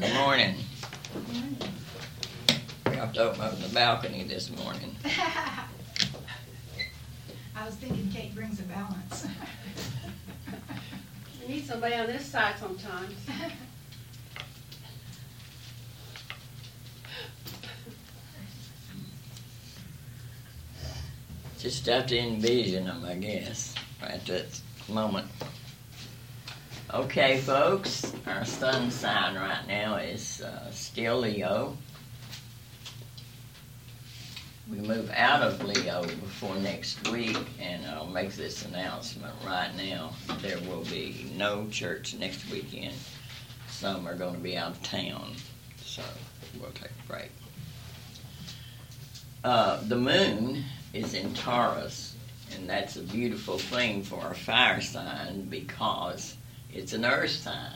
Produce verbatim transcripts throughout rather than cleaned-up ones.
Good morning. Good morning. We have to open up the balcony this morning. I was thinking Kate brings a balance. We need somebody on this side sometimes. Just have to envision them, I guess, at that moment. Okay, folks, our sun sign right now is uh, still Leo. We move out of Leo before next week, and I'll make this announcement right now. There will be no church next weekend. Some are going to be out of town, so we'll take a break. Uh, the moon is in Taurus, and that's a beautiful thing for a fire sign because it's an earth sign,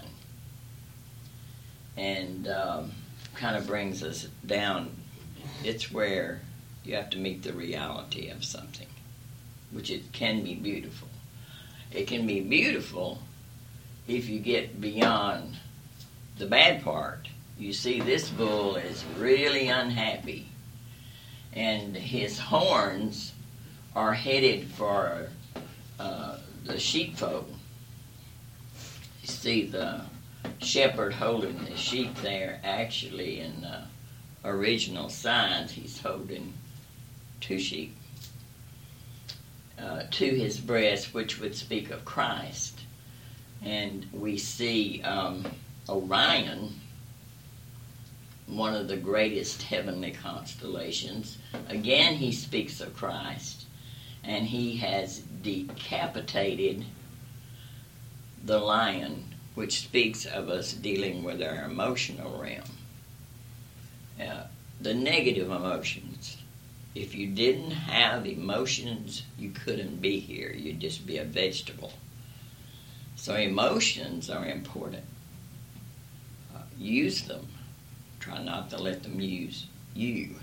and um, kind of brings us down. It's where you have to meet the reality of something, which it can be beautiful. It can be beautiful if you get beyond the bad part. You see, this bull is really unhappy, and his horns are headed for uh, the sheepfold. You see the shepherd holding the sheep there. Actually, in the original signs, he's holding two sheep uh, to his breast, which would speak of Christ. And we see um, Orion, one of the greatest heavenly constellations. Again, he speaks of Christ, and he has decapitated the lion, which speaks of us dealing with our emotional realm. Uh, the negative emotions. If you didn't have emotions, you couldn't be here. You'd just be a vegetable. So emotions are important. Uh, use them. Try not to let them use you.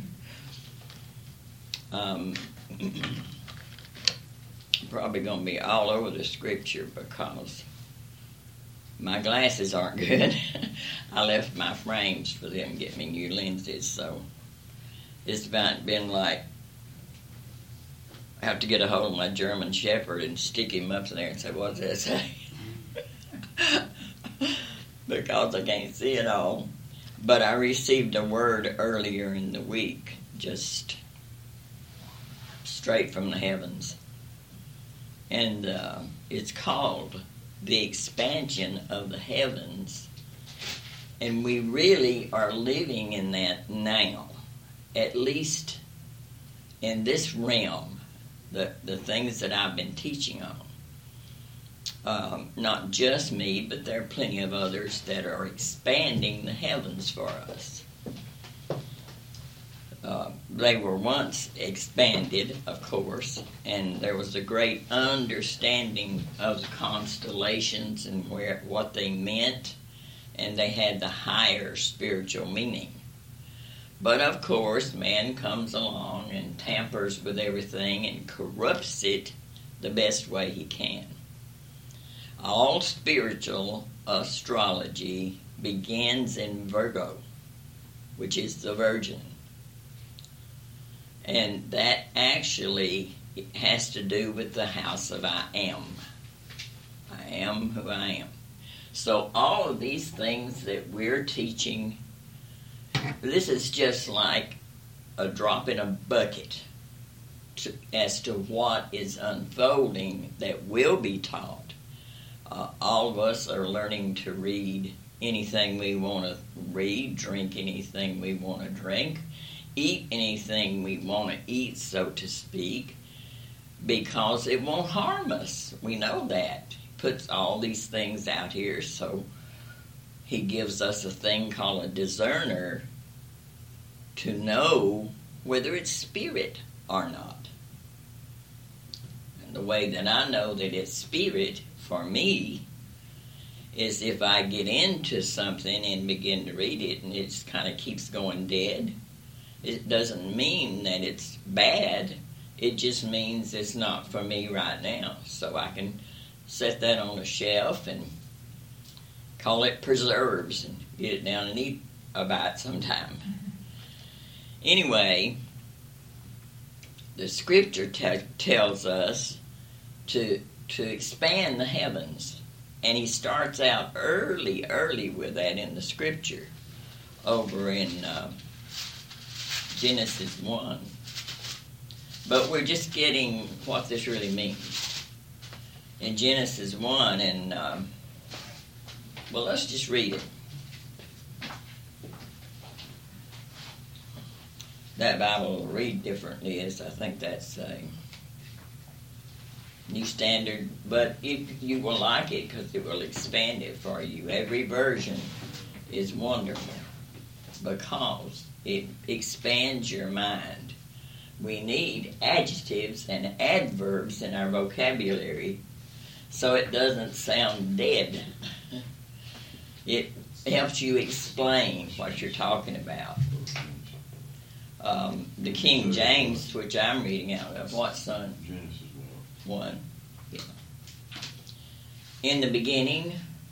Um, probably going to be all over the scripture because my glasses aren't good. I left my frames for them to get me new lenses, so it's about been like I have to get a hold of my German Shepherd and stick him up there and say, "What's that say?" Because I can't see it all. But I received a word earlier in the week, just straight from the heavens. And uh, it's called the expansion of the heavens. And we really are living in that now, at least in this realm, the, the things that I've been teaching on. Um, not just me, but there are plenty of others that are expanding the heavens for us. Uh, they were once expanded, of course, and there was a great understanding of the constellations and where what they meant, and they had the higher spiritual meaning. But of course, man comes along and tampers with everything and corrupts it the best way he can. All spiritual astrology begins in Virgo, which is the Virgin. And that actually has to do with the house of I am. I am who I am. So all of these things that we're teaching, this is just like a drop in a bucket to, as to what is unfolding that will be taught. Uh, all of us are learning to read anything we want to read, drink anything we want to drink, eat anything we want to eat, so to speak, because it won't harm us. We know that. He puts all these things out here, so he gives us a thing called a discerner to know whether it's spirit or not. And the way that I know that it's spirit for me is if I get into something and begin to read it and it kind of keeps going dead. It doesn't mean that it's bad. It just means it's not for me right now. So I can set that on a shelf and call it preserves and get it down and eat a bite sometime. Anyway, the scripture te- tells us to to expand the heavens. And he starts out early, early with that in the scripture over in uh, Genesis one. But we're just getting what this really means. In Genesis one, and, um, well, let's just read it. That Bible will read differently, as I think that's a New Standard, but if you will like it, because it will expand it for you. Every version is wonderful because it expands your mind. We need adjectives and adverbs in our vocabulary so it doesn't sound dead. It helps you explain what you're talking about. Um, the King James, which I'm reading out of, what, son? Genesis one. One. Yeah. In the beginning,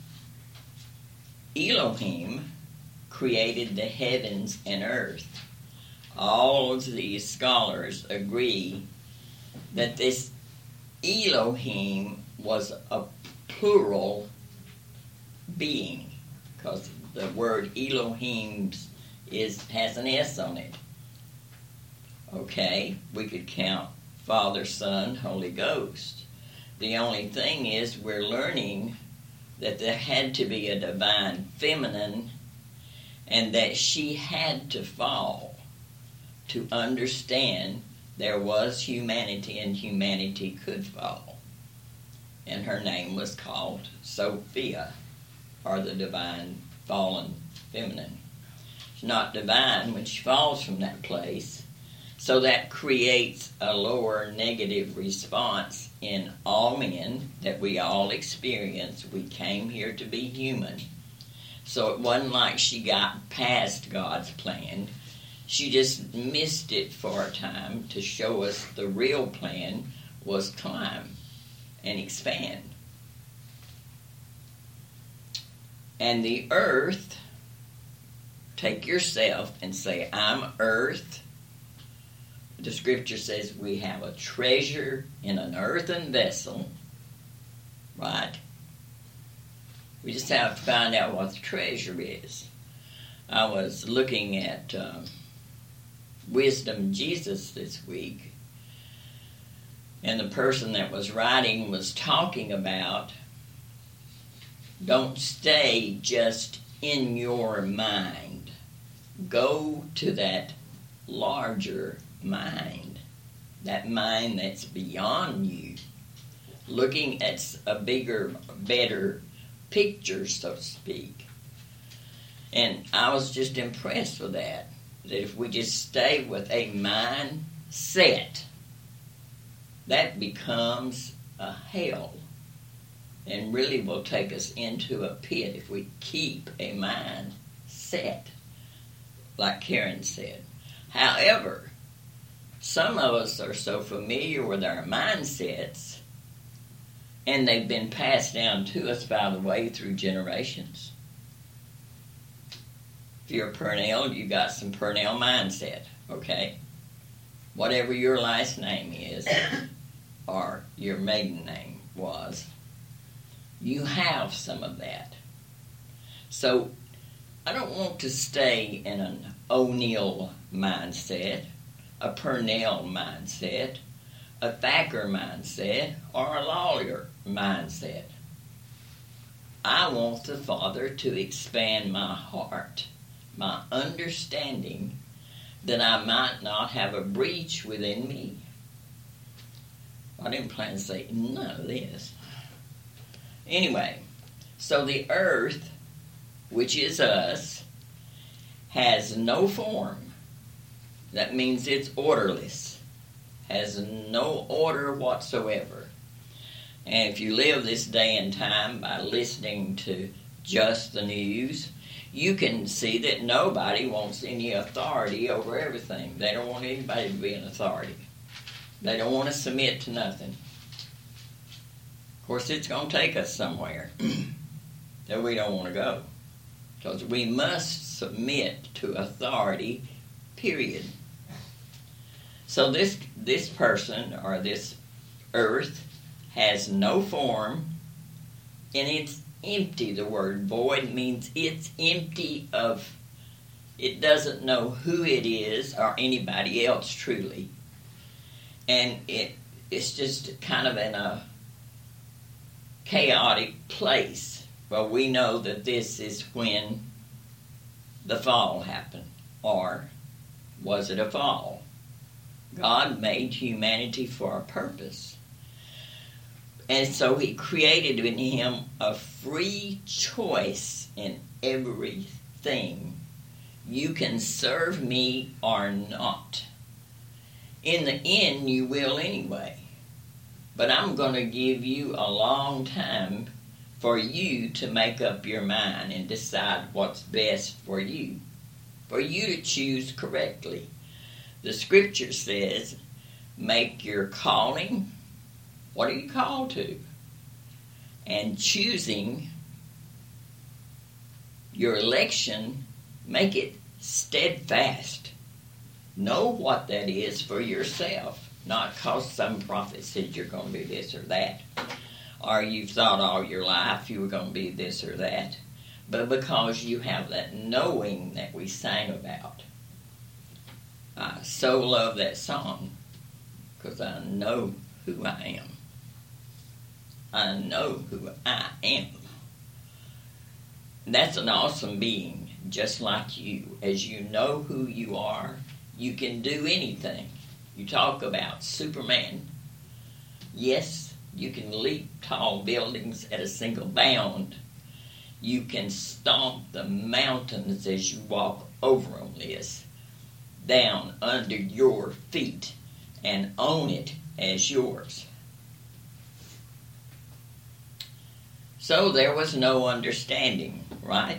Elohim created the heavens and earth. All of these scholars agree that this Elohim was a plural being, because the word Elohim is has an S on it. Okay, we could count Father, Son, Holy Ghost. The only thing is we're learning that there had to be a divine feminine and that she had to fall to understand there was humanity and humanity could fall. And her name was called Sophia, or the divine fallen feminine. She's not divine when she falls from that place. So that creates a lower negative response in all men that we all experience. We came here to be human. So it wasn't like she got past God's plan. She just missed it for a time to show us the real plan was climb and expand. And the earth, take yourself and say, I'm earth. The scripture says we have a treasure in an earthen vessel, right? We just have to find out what the treasure is. I was looking at um, Wisdom Jesus this week, and the person that was writing was talking about don't stay just in your mind. Go to that larger mind, that mind that's beyond you, looking at a bigger, better picture, so to speak. And I was just impressed with that, that if we just stay with a mindset, that becomes a hell and really will take us into a pit if we keep a mind set, like Karen said. However, some of us are so familiar with our mindsets, and they've been passed down to us, by the way, through generations. If you're a Purnell, you got some Purnell mindset, okay? Whatever your last name is, or your maiden name was, you have some of that. So I don't want to stay in an O'Neill mindset, a Purnell mindset, a Thacker mindset, or a lawyer mindset. I want the Father to expand my heart, my understanding, that I might not have a breach within me. I didn't plan to say none of this. Anyway, so the earth, which is us, has no form. That means it's orderless, has no order whatsoever. And if you live this day and time by listening to just the news, you can see that nobody wants any authority over everything. They don't want anybody to be an authority. They don't want to submit to nothing. Of course, it's going to take us somewhere that we don't want to go. because we must submit to authority, period. So this this person or this earth has no form, and it's empty. The word void means it's empty of, it doesn't know who it is or anybody else truly. And it it's just kind of in a chaotic place. But we know that this is when the fall happened. Or was it a fall? God made humanity for a purpose. And so he created in him a free choice in everything. You can serve me or not. In the end, you will anyway. But I'm going to give you a long time for you to make up your mind and decide what's best for you. For you to choose correctly. The scripture says, make your calling, what are you called to? And choosing your election, make it steadfast. Know what that is for yourself. Not because some prophet said you're going to be this or that. Or you've thought all your life you were going to be this or that. But because you have that knowing that we sang about. I so love that song because I know who I am. I know who I am. That's an awesome being, just like you. As you know who you are, you can do anything. You talk about Superman. Yes, you can leap tall buildings at a single bound. You can stomp the mountains as you walk over them, Liz, down under your feet and own it as yours. So there was no understanding, right?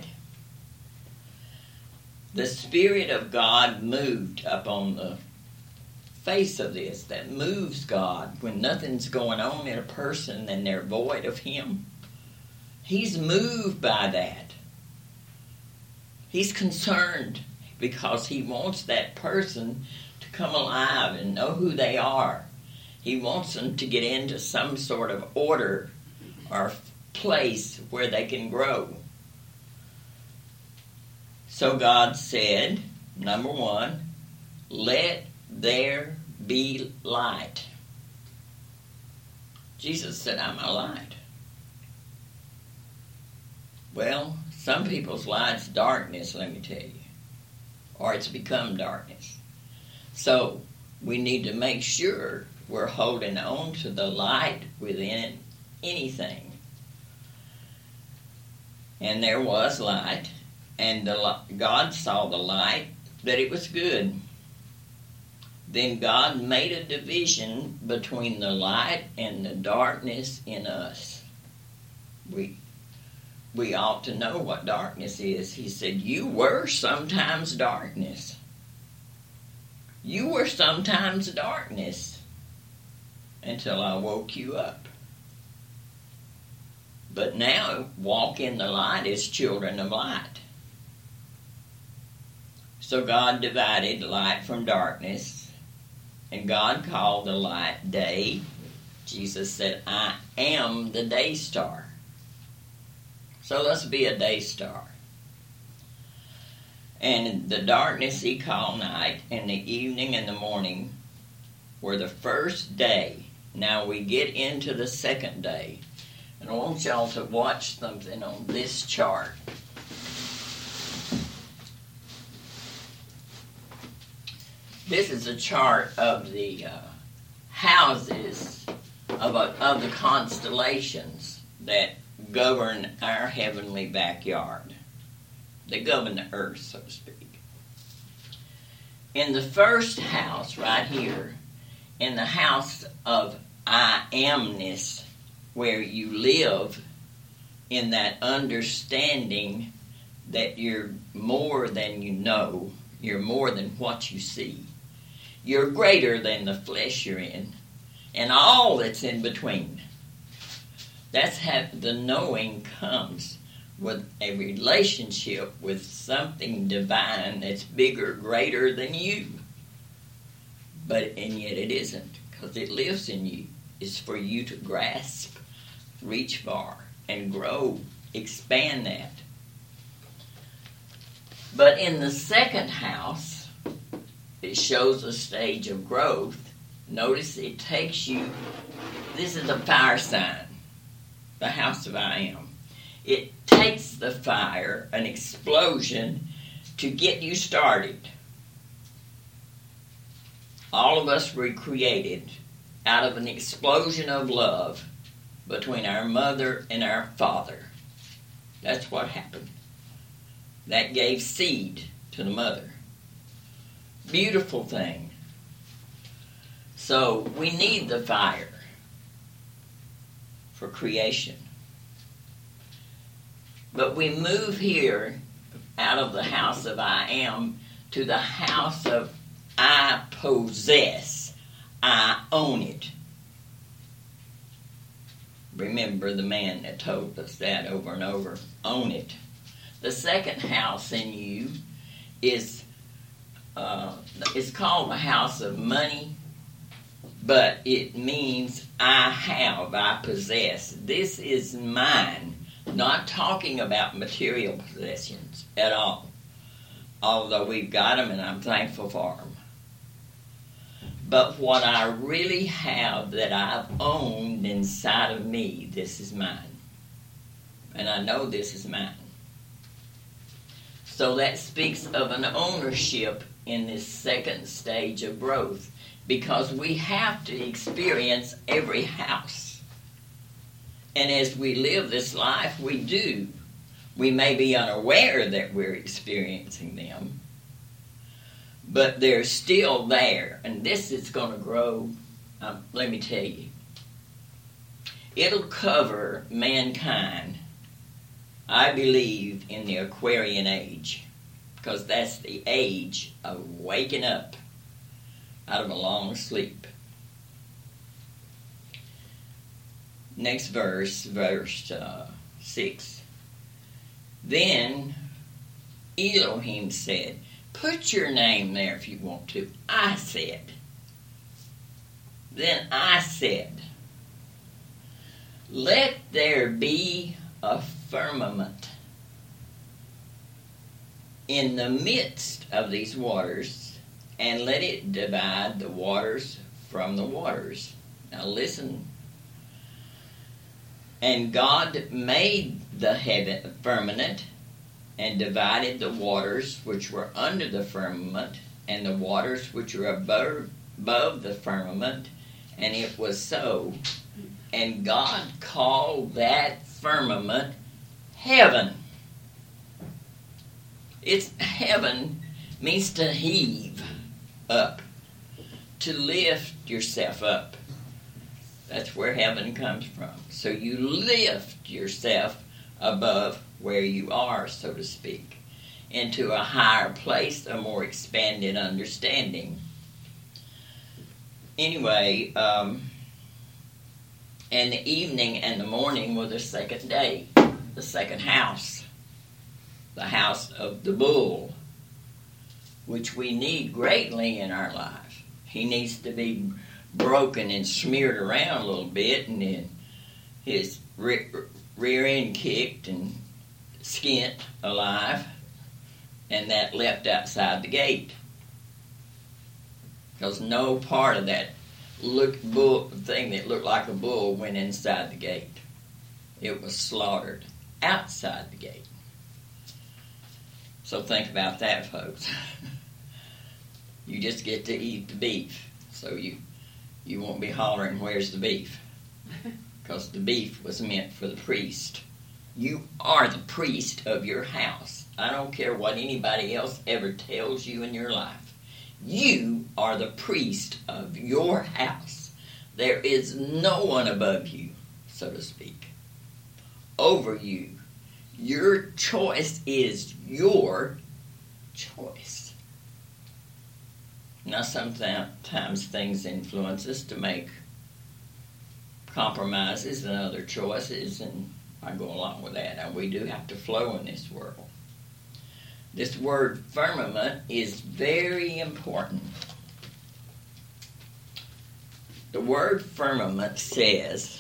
The Spirit of God moved up on the face of this, that moves God when nothing's going on in a person and they're void of Him. He's moved by that. He's concerned because He wants that person to come alive and know who they are. He wants them to get into some sort of order or place where they can grow. So God said, number one, let there be light. Jesus said, I'm a light. Well, some people's light's darkness, let me tell you. Or it's become darkness. So we need to make sure we're holding on to the light within anything. And there was light, and the, God saw the light, that it was good. Then God made a division between the light and the darkness in us. We we ought to know what darkness is. He said, you were sometimes darkness. You were sometimes darkness until I woke you up. But now, walk in the light as children of light. So God divided light from darkness, and God called the light day. Jesus said, I am the day star. So let's be a day star. And the darkness He called night, and the evening and the morning were the first day. Now we get into the second day. And I want y'all to watch something on this chart. This is a chart of the uh, houses of, a, of the constellations that govern our heavenly backyard. They govern the earth, so to speak. In the first house right here, in the house of I amness, where you live in that understanding that you're more than you know, you're more than what you see. You're greater than the flesh you're in, and all that's in between. That's how the knowing comes with a relationship with something divine that's bigger, greater than you. But, and yet it isn't, because it lives in you. It's for you to grasp, reach for, and grow, expand that. But in the second house, it shows a stage of growth. Notice it takes you, this is a fire sign, the house of I am. It takes the fire, an explosion, to get you started. All of us were created out of an explosion of love between our mother and our father. That's what happened. That gave seed to the mother. Beautiful thing. So we need the fire for creation. But we move here out of the house of I am to the house of I possess. I own it. Remember the man that told us that over and over. Own it. The second house in you is uh, it's called the house of money, but it means I have, I possess. This is mine. Not talking about material possessions at all, although we've got them and I'm thankful for them. But what I really have that I've owned inside of me, this is mine. And I know this is mine. So that speaks of an ownership in this second stage of growth, because we have to experience every house. And as we live this life, we do. We may be unaware that we're experiencing them, but they're still there. And this is going to grow, um, let me tell you. It'll cover mankind, I believe, in the Aquarian age, because that's the age of waking up out of a long sleep. Next verse, verse uh, six. Then Elohim said, put your name there if you want to. I said. Then I said, let there be a firmament in the midst of these waters, and let it divide the waters from the waters. Now listen. And God made the heaven firmament, and divided the waters which were under the firmament, and the waters which were above, above the firmament, and it was so. And God called that firmament heaven. It's heaven means to heave up, to lift yourself up. That's where heaven comes from. So you lift yourself above where you are, so to speak, into a higher place, a more expanded understanding. Anyway, um, and the evening and the morning were the second day, the second house, the house of the bull, which we need greatly in our life. He needs to be broken and smeared around a little bit, and then his re- rear end kicked and skinned alive, and that left outside the gate. Because no part of that look bull thing that looked like a bull went inside the gate. It was slaughtered outside the gate. So think about that, folks. You just get to eat the beef, so you you won't be hollering, where's the beef? Because the beef was meant for the priest. You are the priest of your house. I don't care what anybody else ever tells you in your life. You are the priest of your house. There is no one above you, so to speak, over you. Your choice is your choice. Now, sometimes things influence us to make compromises and other choices, and I go along with that. Now, we do have to flow in this world. This word firmament is very important. The word firmament says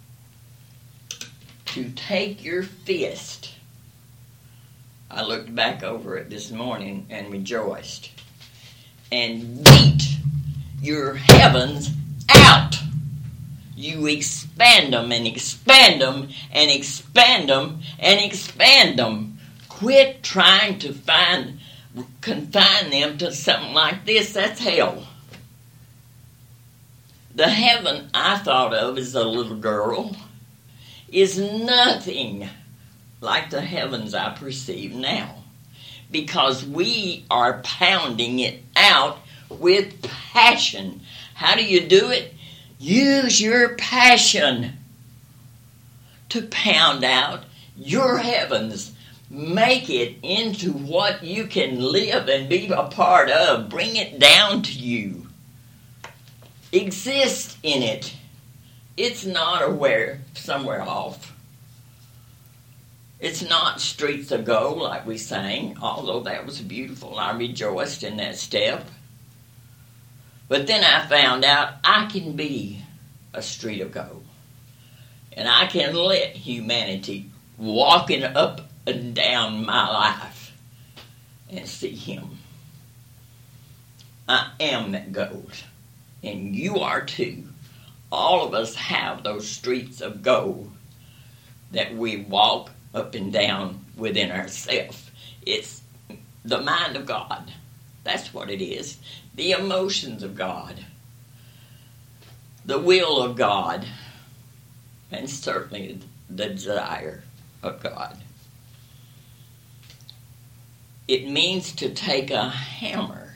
to take your fist. I looked back over it this morning and rejoiced. And beat your heavens out. You expand them and expand them and expand them and expand them. Quit trying to find, confine them to something like this. That's hell. The heaven I thought of as a little girl is nothing like the heavens I perceive now. Because we are pounding it out with passion. How do you do it? Use your passion to pound out your heavens. Make it into what you can live and be a part of. Bring it down to you. Exist in it. It's not aware somewhere off. It's not streets of gold like we sang, although that was beautiful. I rejoiced in that step. But then I found out I can be a street of gold. And I can let humanity walking up and down my life and see Him. I am that gold. And you are too. All of us have those streets of gold that we walk up and down within ourselves. It's the mind of God. That's what it is. The emotions of God. The will of God. And certainly the desire of God. It means to take a hammer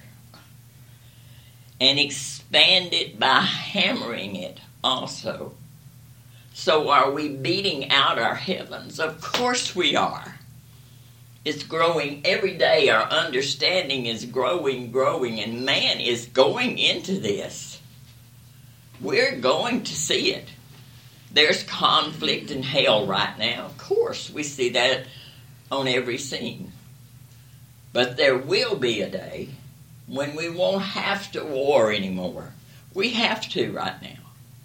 and expand it by hammering it also. So are we beating out our heavens? Of course we are. It's growing every day. Our understanding is growing, growing, and man is going into this. We're going to see it. There's conflict in hell right now. Of course, we see that on every scene. But there will be a day when we won't have to war anymore. We have to right now.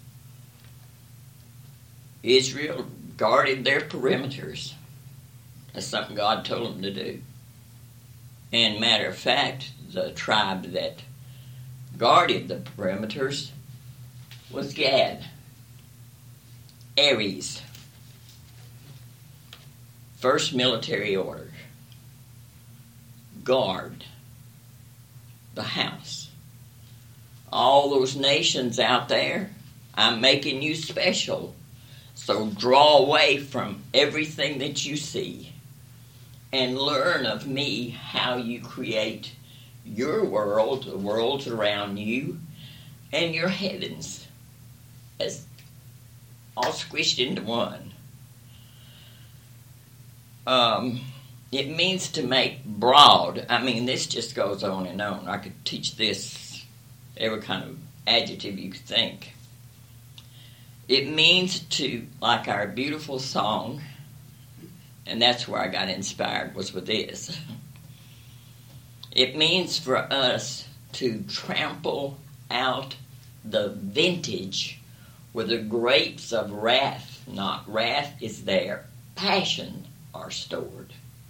Israel guarded their perimeters. That's something God told them to do. And matter of fact, the tribe that guarded the perimeters was Gad. Aries. First military order. Guard the house. All those nations out there, I'm making you special. So draw away from everything that you see and learn of me how you create your world, the worlds around you, and your heavens as all squished into one. Um, it means to make broad. I mean, this just goes on and on. I could teach this every kind of adjective you could think. It means to, like our beautiful song, and that's where I got inspired, was with this. It means for us to trample out the vintage where the grapes of wrath, not wrath is there, passion are stored.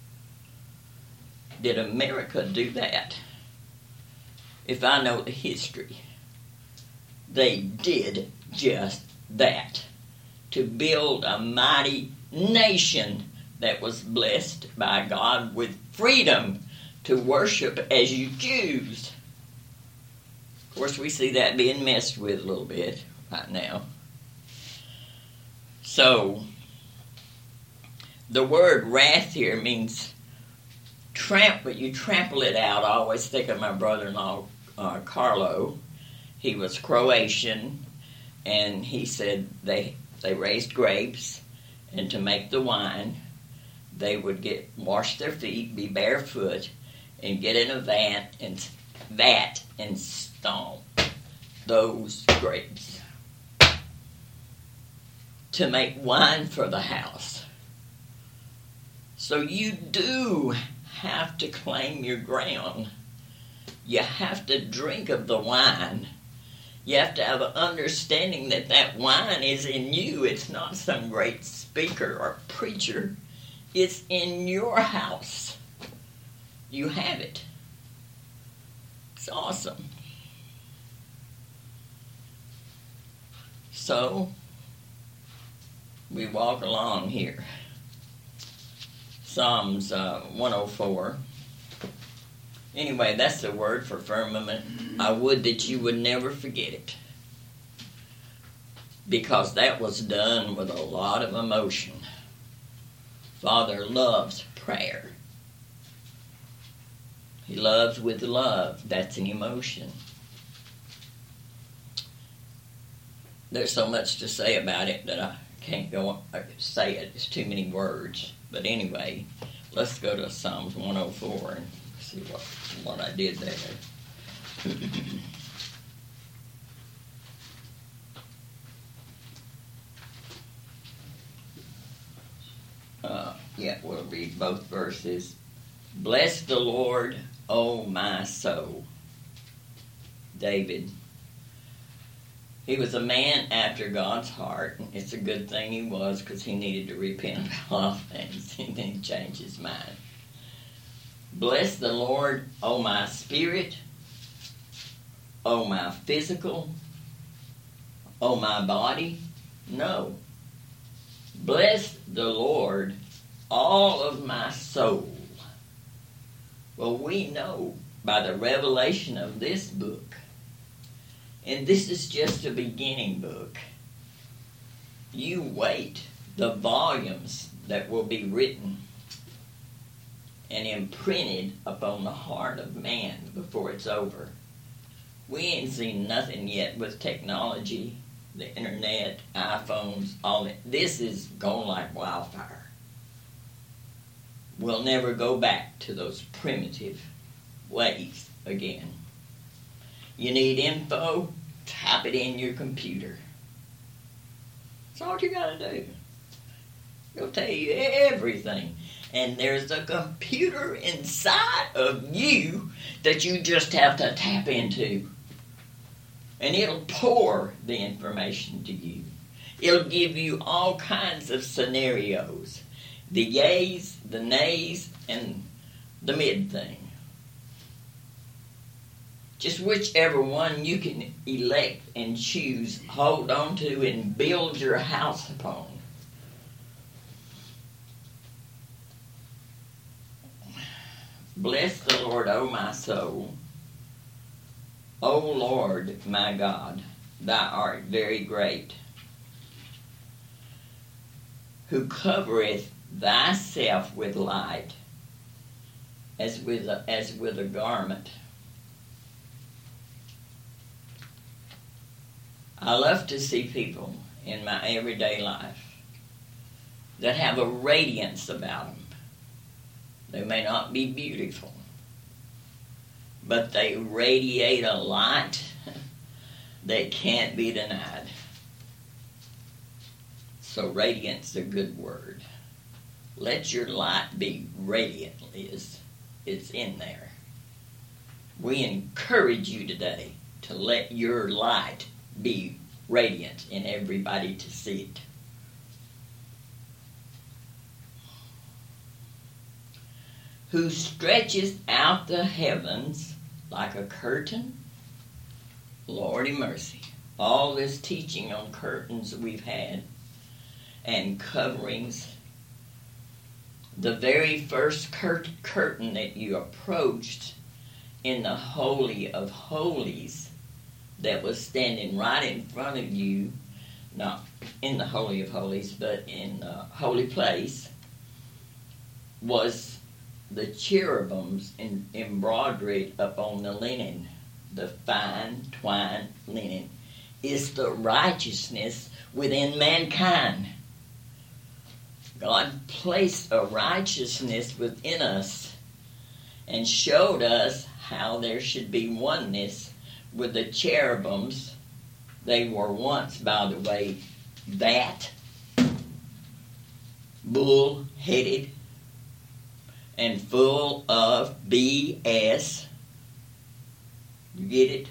Did America do that? If I know the history, they did just that. To build a mighty nation that was blessed by God with freedom to worship as you choose. Of course, we see that being messed with a little bit right now. So, the word wrath here means trample. You trample it out. I always think of my brother-in-law, uh, Carlo. He was Croatian, and he said they they raised grapes, and to make the wine, they would get wash their feet, be barefoot, and get in a vat and vat and stomp those grapes to make wine for the house. So you do have to claim your ground. You have to drink of the wine. You have to have an understanding that that wine is in you. It's not some great speaker or preacher. It's in your house. You have it. It's awesome. So, we walk along here. Psalms uh, one oh four. Anyway, that's the word for firmament. I would that you would never forget it. Because that was done with a lot of emotion. Father loves prayer. He loves with love. That's an emotion. There's so much to say about it that I can't go on, I could say it. It's too many words. But anyway, let's go to Psalms one oh four and see what, what I did there. uh, yeah, we'll read both verses. Bless the Lord, O my soul. David. He was a man after God's heart. It's a good thing he was, because he needed to repent of a lot of things and then change his mind. Bless the Lord, O my spirit, O my physical, O my body. No. Bless the Lord, all of my soul. Well, we know by the revelation of this book, and this is just a beginning book. You wait the volumes that will be written and imprinted upon the heart of man before it's over. We ain't seen nothing yet with technology, the internet, iPhones, all that. This is going like wildfire. We'll never go back to those primitive ways again. You need info, type it in your computer. That's all you gotta do. It'll tell you everything. And there's a computer inside of you that you just have to tap into. And it'll pour the information to you. It'll give you all kinds of scenarios. The yays, the nays, and the mid thing. Just whichever one you can elect and choose, hold on to, and build your house upon. Bless the Lord, O my soul. O Lord, my God, thou art very great, who covereth thyself with light, as with a, as with a garment. I love to see people in my everyday life that have a radiance about them. They may not be beautiful, but they radiate a light that can't be denied. So radiant's a good word. Let your light be radiant, Liz. It's in there. We encourage you today to let your light be radiant and everybody to see it. Who stretches out the heavens like a curtain? Lordy mercy. All this teaching on curtains we've had and coverings. The very first cur- curtain that you approached in the Holy of Holies that was standing right in front of you, not in the Holy of Holies, but in the holy place, was the cherubims in, embroidered upon the linen, the fine twined linen, is the righteousness within mankind. God placed a righteousness within us and showed us how there should be oneness with the cherubims. They were once, by the way, that bull-headed and full of B S. You get it?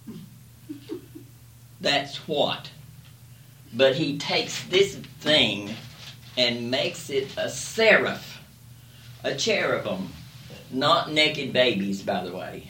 That's what. But he takes this thing and makes it a seraph, a cherubim, not naked babies, by the way.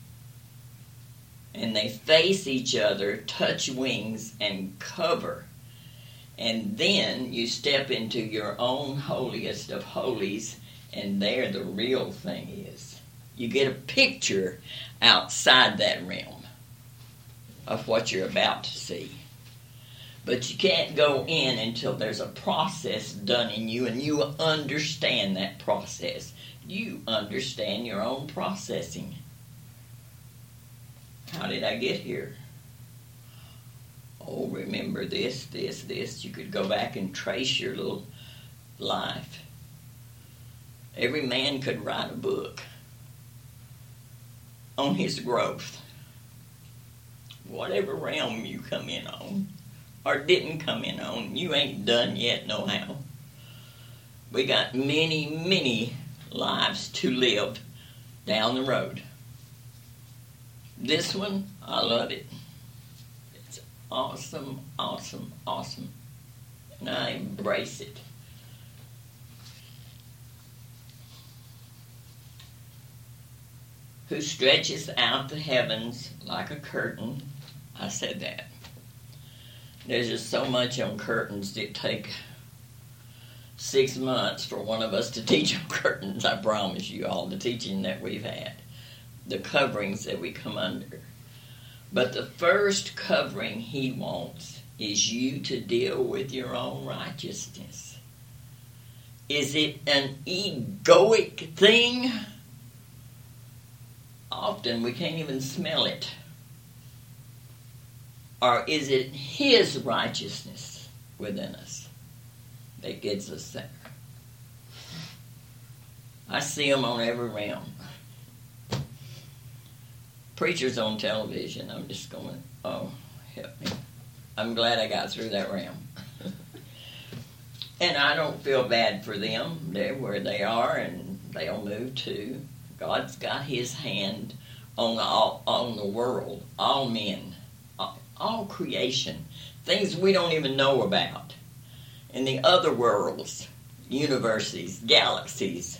And they face each other, touch wings, and cover. And then you step into your own holiest of holies, and there the real thing is. You get a picture outside that realm of what you're about to see. But you can't go in until there's a process done in you, and you understand that process. You understand your own processing. How did I get here? Oh, remember this, this, this. You could go back and trace your little life. Every man could write a book on his growth. Whatever realm you come in on, or didn't come in on, you ain't done yet no how. We got many, many lives to live down the road. This one, I love it. It's awesome, awesome, awesome. And I embrace it. Who stretches out the heavens like a curtain. I said that. There's just so much on curtains that take six months for one of us to teach on curtains, I promise you, all the teaching that we've had. The coverings that we come under. But the first covering he wants is you to deal with your own righteousness. Is it an egoic thing? Often we can't even smell it. Or is it his righteousness within us that gets us there? I see them on every realm. Preachers on television, I'm just going, oh, help me. I'm glad I got through that realm. And I don't feel bad for them. They're where they are, and they'll move too. God's got his hand on all, on the world, all men, all, all creation, things we don't even know about. In the other worlds, universes, galaxies.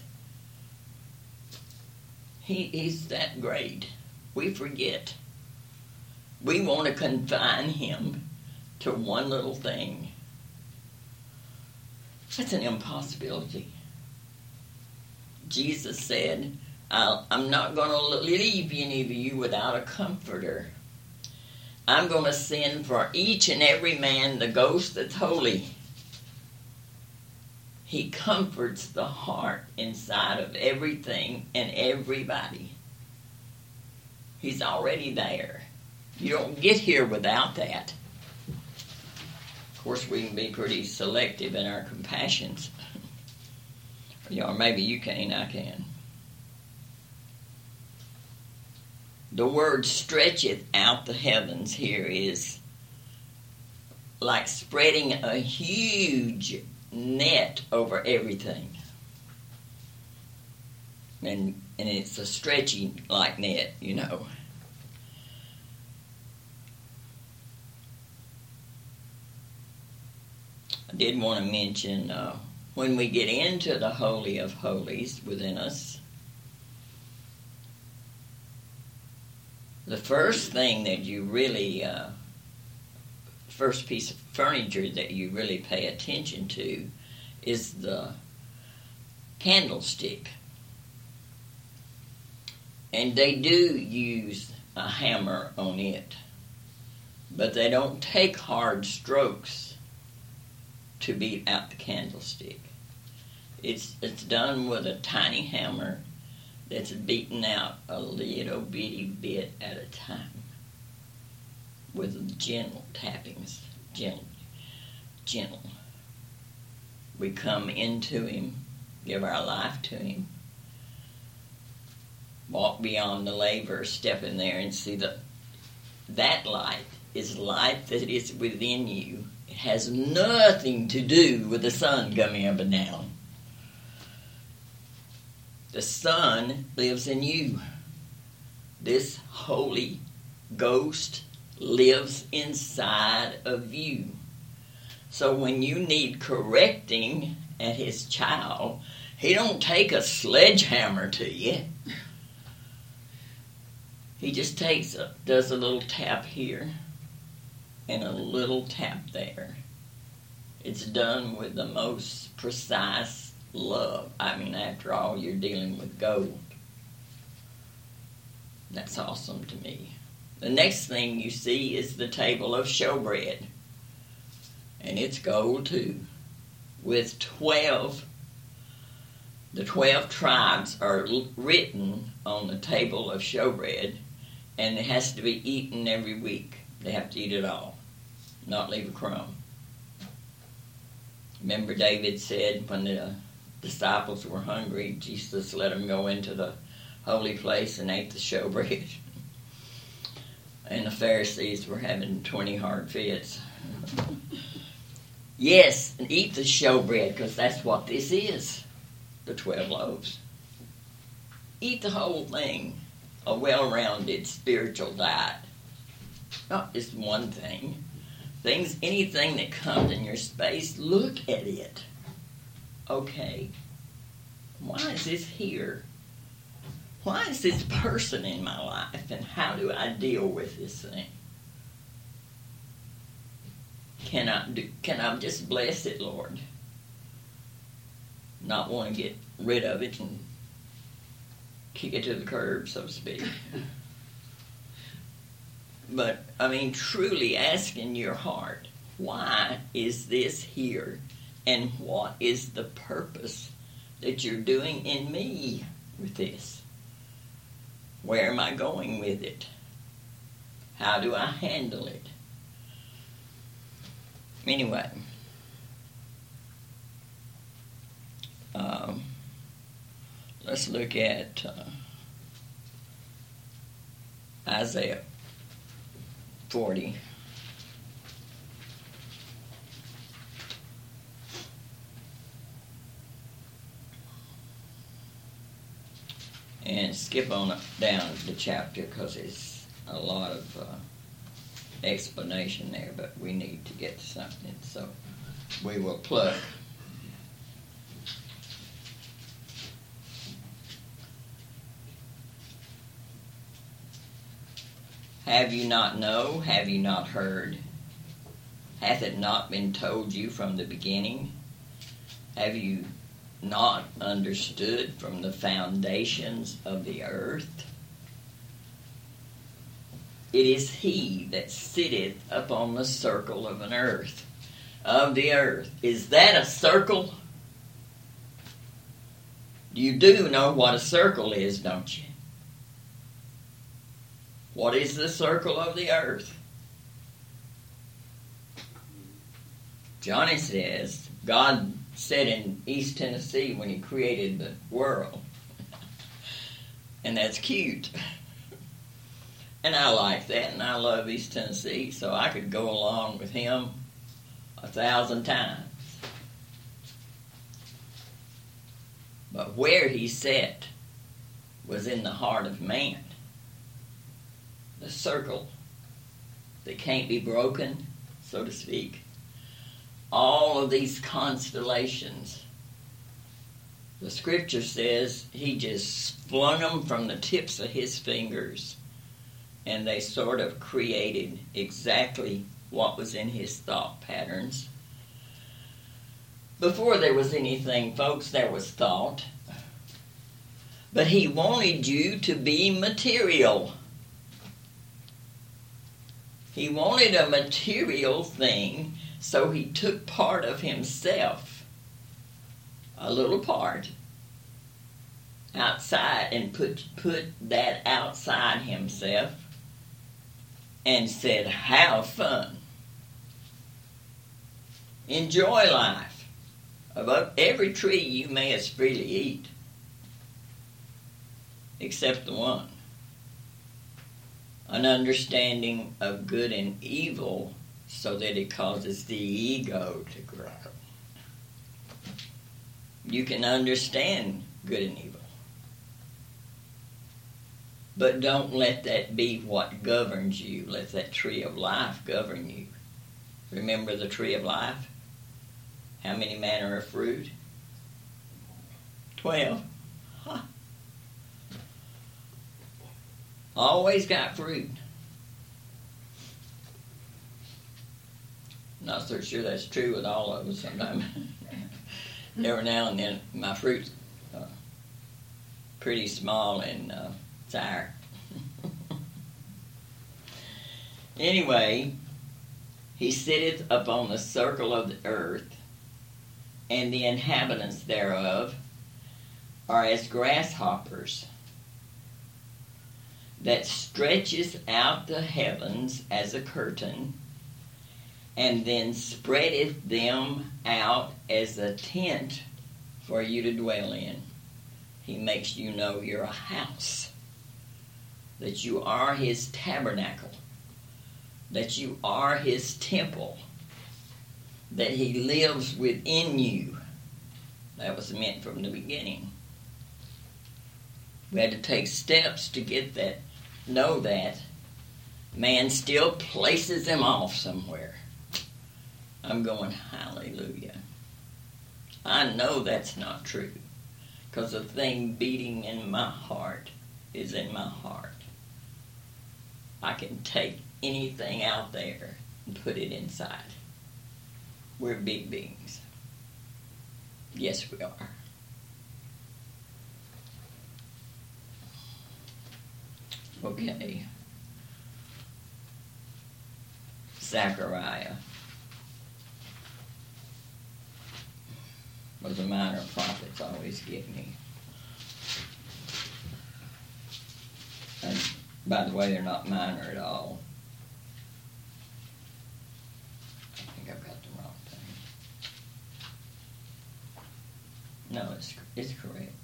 He, he's that great. We forget. We want to confine him to one little thing. That's an impossibility. Jesus said, I'll, I'm not going to leave any of you without a comforter. I'm going to send for each and every man the ghost that's holy. He comforts the heart inside of everything and everybody. He's already there. You don't get here without that. Of course, we can be pretty selective in our compassions. Or maybe you can, I can. The word stretcheth out the heavens here is like spreading a huge net over everything. And and it's a stretchy like net, you know. I did want to mention uh, when we get into the Holy of Holies within us, the first thing that you really, uh, first piece of furniture that you really pay attention to is the candlestick. And they do use a hammer on it, but they don't take hard strokes to beat out the candlestick. It's it's done with a tiny hammer that's beaten out a little bitty bit at a time with gentle tappings, gentle, gentle. We come into him, give our life to him, walk beyond the laver, step in there and see that that light is light that is within you. It has nothing to do with the sun coming up and down. The Son lives in you. This Holy Ghost lives inside of you. So when you need correcting at his child, he don't take a sledgehammer to you. He just takes a, does a little tap here and a little tap there. It's done with the most precise love. I mean, after all, you're dealing with gold. That's awesome to me. The next thing you see is the table of showbread. And it's gold too. With twelve, the twelve tribes are written on the table of showbread, and it has to be eaten every week. They have to eat it all, not leave a crumb. Remember David said when the disciples were hungry, Jesus let them go into the holy place and ate the showbread. And the Pharisees were having twenty hard fits. Yes, and eat the showbread, because that's what this is, the twelve loaves. Eat the whole thing, a well-rounded spiritual diet. Not just one thing. Things, anything that comes in your space, look at it. Okay, why is this here? Why is this person in my life, and how do I deal with this thing? Can I do, can I just bless it, Lord? Not want to get rid of it and kick it to the curb, so to speak. But, I mean, truly asking your heart, why is this here? And what is the purpose that you're doing in me with this? Where am I going with it? How do I handle it? Anyway, um, let's look at uh, Isaiah forty. And skip on down the chapter because it's a lot of uh, explanation there, but we need to get to something, so we will plug. Have you not known? Have you not heard? Hath it not been told you from the beginning? Have you not understood from the foundations of the earth? It is he that sitteth upon the circle of an earth, of the earth. Is that a circle? You do know what a circle is, don't you? What is the circle of the earth? Johnny says, God said in East Tennessee when he created the world. And that's cute. And I like that, and I love East Tennessee, so I could go along with him a thousand times. But where he sat was in the heart of man. The circle that can't be broken, so to speak. All of these constellations. The scripture says he just flung them from the tips of his fingers, and they sort of created exactly what was in his thought patterns. Before there was anything, folks, there was thought. But he wanted you to be material. He wanted a material thing, so he took part of himself, a little part, outside, and put, put that outside himself and said, have fun. Enjoy life. Of every tree you may as freely eat, except the one. An understanding of good and evil so that it causes the ego to grow. You can understand good and evil. But don't let that be what governs you. Let that tree of life govern you. Remember the tree of life? How many manner of fruit? Twelve. Huh. Always got fruit. Not so sure that's true with all of us sometimes. Every now and then my fruit's uh, pretty small and uh, sour. Anyway, he sitteth upon the circle of the earth, and the inhabitants thereof are as grasshoppers, that stretcheth out the heavens as a curtain, and then spreadeth them out as a tent for you to dwell in. He makes you know you're a house, that you are his tabernacle, that you are his temple, that he lives within you. That was meant from the beginning. We had to take steps to get that, know that. Man still places them off somewhere. I'm going, hallelujah. I know that's not true, because the thing beating in my heart is in my heart. I can take anything out there and put it inside. We're big beings. Yes, we are. Okay. Zechariah was a minor prophets always give me. And by the way, they're not minor at all. I think I've got the wrong thing. No, it's it's correct.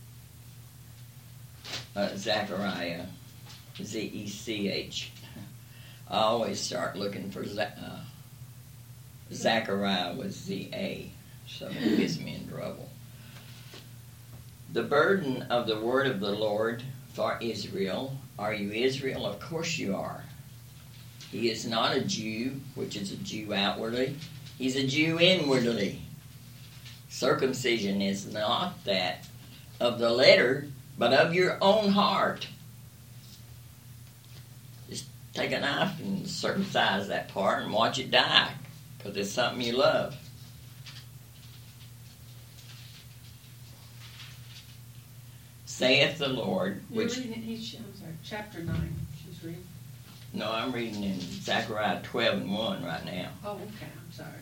Uh, Zechariah, Z E C H. I always start looking for Z- uh, Zechariah with Z A, so it gets me in trouble. The burden of the word of the Lord for Israel. Are you Israel? Of course you are. He is not a Jew, which is a Jew outwardly. He's a Jew inwardly. Circumcision is not that of the letter, but of your own heart. Just take a knife and circumcise that part and watch it die, because it's something you love. Saith the Lord, You're which... reading, he's, I'm sorry, chapter nine, she's reading. No, I'm reading in Zechariah twelve and one right now. Oh, okay, I'm sorry.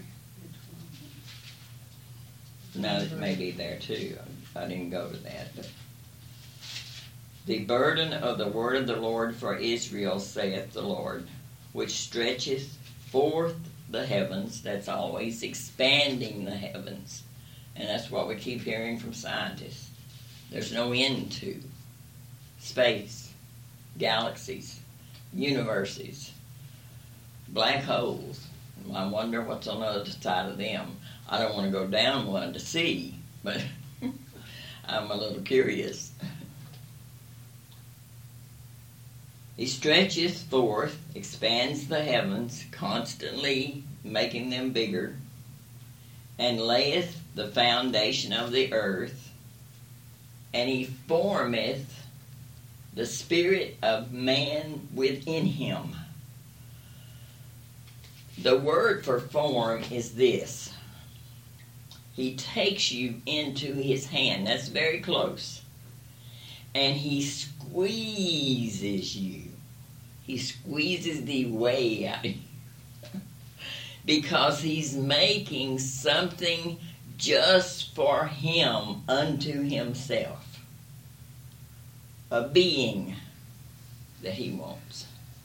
Now it may be there too. I didn't go to that. But the burden of the word of the Lord for Israel, saith the Lord, which stretcheth forth the heavens. That's always expanding the heavens. And that's what we keep hearing from scientists. There's no end to space, galaxies, universes, black holes. I wonder what's on the other side of them. I don't want to go down one to see, but I'm a little curious. He stretcheth forth, expands the heavens, constantly making them bigger, and layeth the foundation of the earth, and he formeth the spirit of man within him. The word for form is this. He takes you into his hand. That's very close. And he squeezes you. He squeezes the way out of you. Because he's making something just for him unto himself. A being that he wants.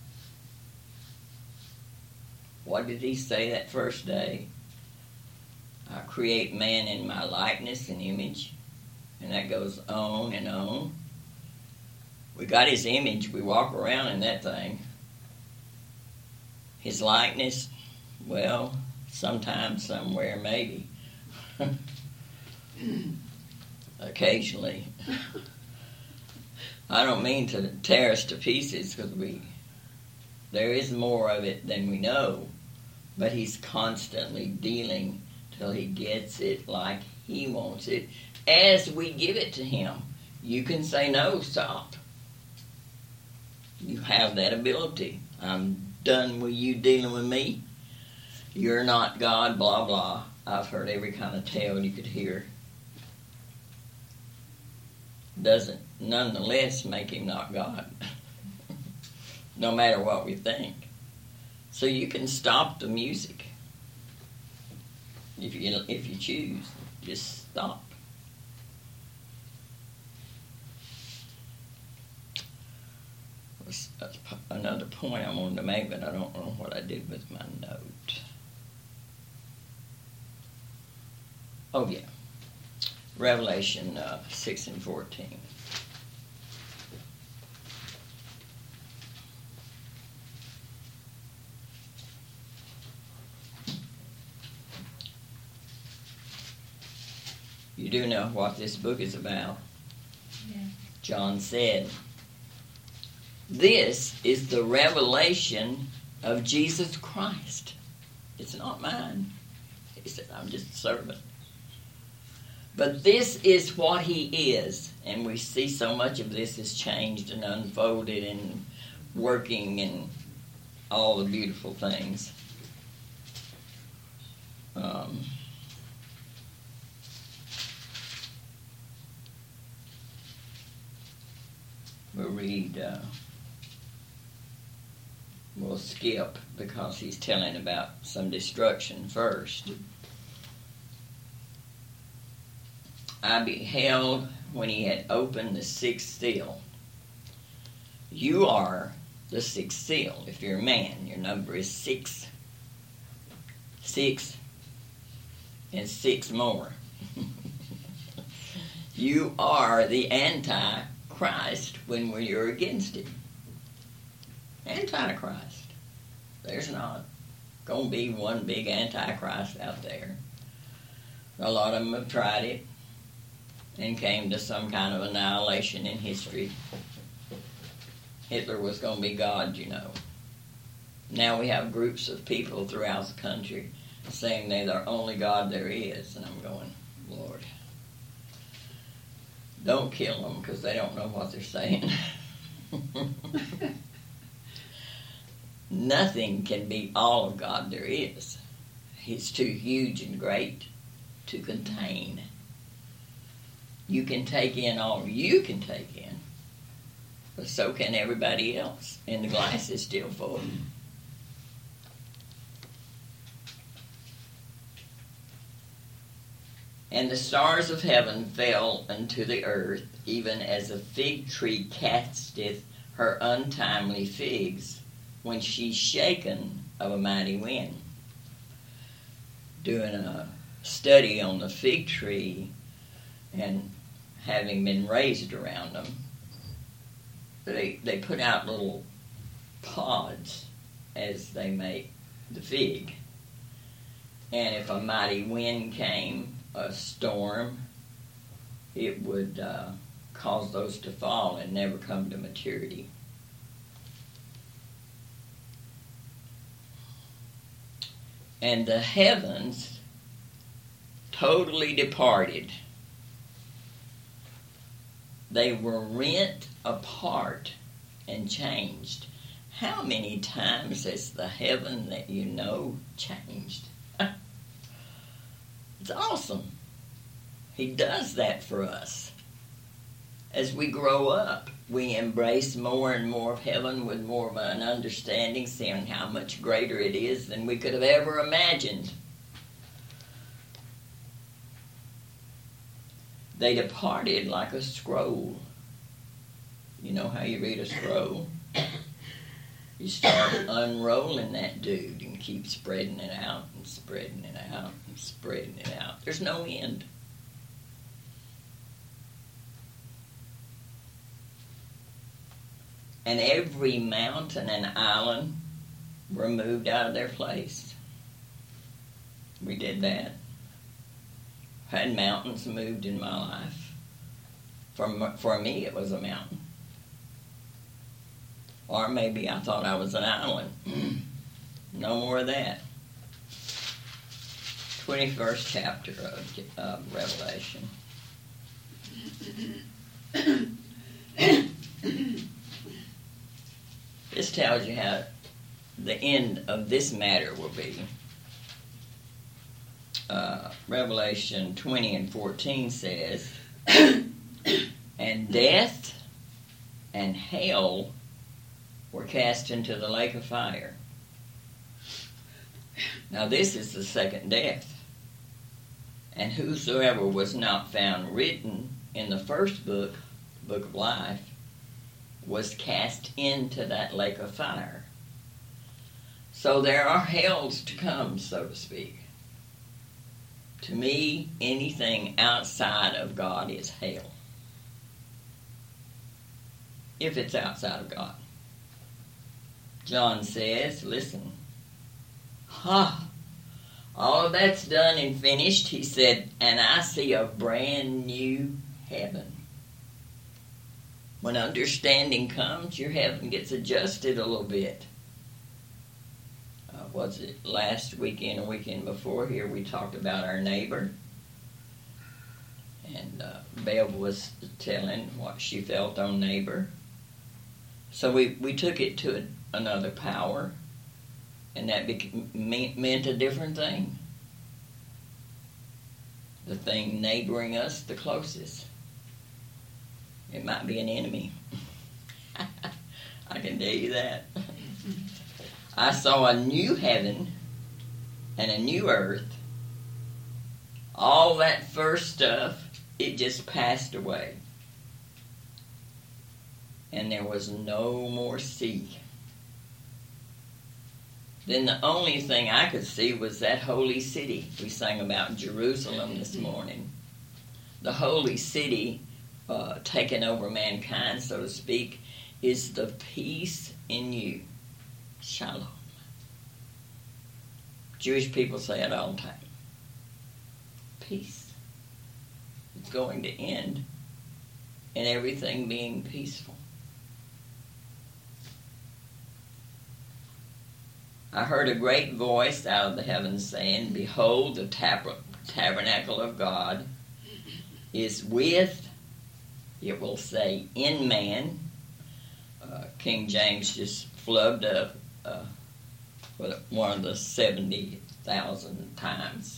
What did he say that first day? I create man in my likeness and image. And that goes on and on. We got his image. We walk around in that thing. His likeness, well, sometime, somewhere, maybe. Occasionally. I don't mean to tear us to pieces, because we there is more of it than we know, but he's constantly dealing till he gets it like he wants it as we give it to him. You can say, no, stop. You have that ability. I'm done with you dealing with me. You're not God, blah, blah. I've heard every kind of tale you could hear. Doesn't nonetheless make him not God. No matter what we think. So you can stop the music. If you, if you choose, just stop. That's another point I wanted to make, but I don't know what I did with my note. Oh, yeah. Revelation uh, six and fourteen. You do know what this book is about. Yeah. John said, this is the revelation of Jesus Christ. It's not mine. He said, I'm just a servant. But this is what he is. And we see so much of this is changed and unfolded and working and all the beautiful things. Um, we'll read... Uh, We'll skip because he's telling about some destruction first. I beheld when he had opened the sixth seal. You are the sixth seal. If you're a man, your number is six. Six and six more. You are the Antichrist when you're against him. Antichrist. There's not going to be one big Antichrist out there. A lot of them have tried it and came to some kind of annihilation in history. Hitler was going to be God, you know. Now we have groups of people throughout the country saying they're the only God there is. And I'm going, Lord, don't kill them because they don't know what they're saying. Nothing can be all of God there is. He's too huge and great to contain. You can take in all you can take in, but so can everybody else, and the glass is still full. And the stars of heaven fell unto the earth, even as a fig tree casteth her untimely figs, when she's shaken of a mighty wind. Doing a study on the fig tree and having been raised around them, they, they put out little pods as they make the fig. And if a mighty wind came, a storm, it would uh, cause those to fall and never come to maturity. And the heavens totally departed. They were rent apart and changed. How many times has the heaven that you know changed? It's awesome. He does that for us. As we grow up, we embrace more and more of heaven with more of an understanding, seeing how much greater it is than we could have ever imagined. They departed like a scroll. You know how you read a scroll? You start unrolling that dude and keep spreading it out and spreading it out and spreading it out. There's no end. And every mountain and island were moved out of their place. We did that. Had mountains moved in my life. For, for me, it was a mountain. Or maybe I thought I was an island. No more of that. twenty-first chapter of uh, Revelation. This tells you how the end of this matter will be. Uh, Revelation twenty and fourteen says, and death and hell were cast into the lake of fire. Now this is the second death. And whosoever was not found written in the first book, book of life, was cast into that lake of fire. So there are hells to come, so to speak. To me, anything outside of God is hell. If it's outside of God. John says, listen, ha, all of that's done and finished, he said, and I see a brand new heaven. When understanding comes, your heaven gets adjusted a little bit. Uh, was it last weekend or weekend before here we talked about our neighbor? And uh, Bev was telling what she felt on neighbor. So we, we took it to a, another power, and that became, meant a different thing. The thing neighboring us the closest. It might be an enemy. I can tell you that. I saw a new heaven and a new earth. All that first stuff, it just passed away. And there was no more sea. Then the only thing I could see was that holy city. We sang about Jerusalem this morning. The holy city, uh, taking over mankind, so to speak, is the peace in you. Shalom. Jewish people say it all the time. Peace. It's going to end in everything being peaceful. I heard a great voice out of the heavens saying, behold, the tab- tabernacle of God is with, it will say, in man. Uh, King James just flubbed up uh, one of the seventy thousand times.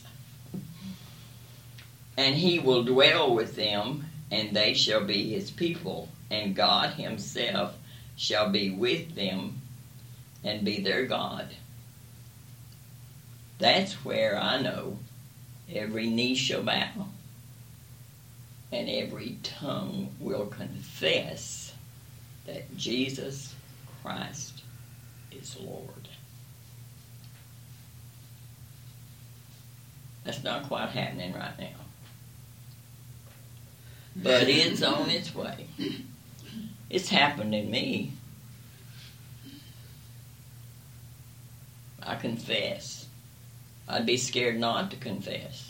And he will dwell with them, and they shall be his people, and God himself shall be with them and be their God. That's where I know every knee shall bow and every tongue will confess that Jesus Christ is Lord. That's not quite happening right now. But it's on its way. It's happened in me. I confess. I'd be scared not to confess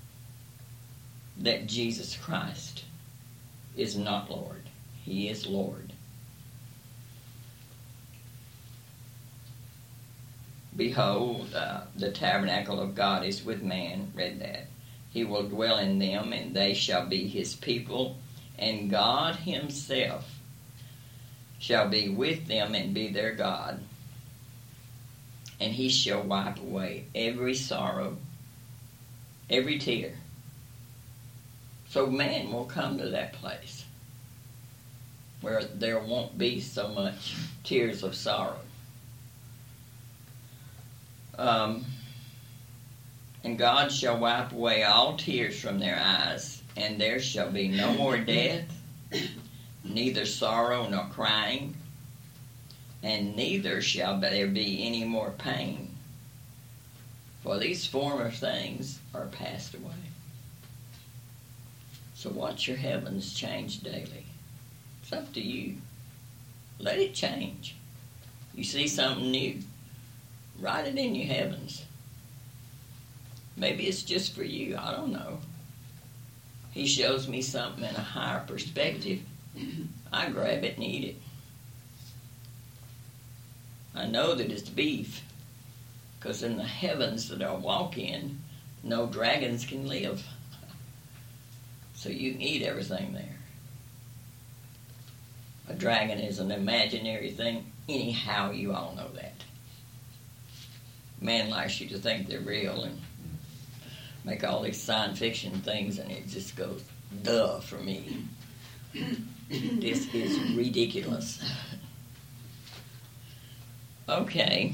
that Jesus Christ is not Lord. He is Lord. Behold, uh, the tabernacle of God is with man. Read that. He will dwell in them, and they shall be his people, and God himself shall be with them and be their God. And he shall wipe away every sorrow, every tear. So man will come to that place where there won't be so much tears of sorrow. Um, and God shall wipe away all tears from their eyes, and there shall be no more death, neither sorrow nor crying, and neither shall there be any more pain, for these former things are passed away. So watch your heavens change daily. It's up to you. Let it change. You see something new, write it in your heavens. Maybe it's just for you. I don't know. He shows me something in a higher perspective. I grab it and eat it. I know that it's beef, because in the heavens that I walk in, no dragons can live. So you can eat everything there. A dragon is an imaginary thing. Anyhow, you all know that. Man likes you to think they're real and make all these science fiction things, and it just goes, duh, for me. This is ridiculous. Okay.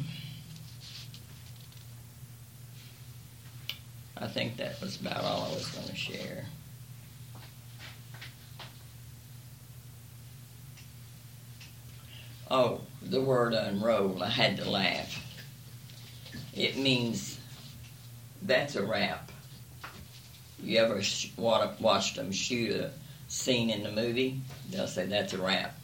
I think that was about all I was going to share. Oh, the word unroll, I had to laugh. It means that's a wrap. You ever sh- watched them shoot a scene in the movie? They'll say that's a wrap.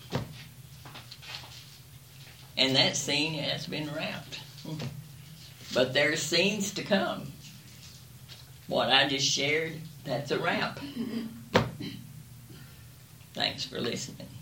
And that scene has been wrapped. But there's scenes to come. What I just shared, that's a wrap. Thanks for listening.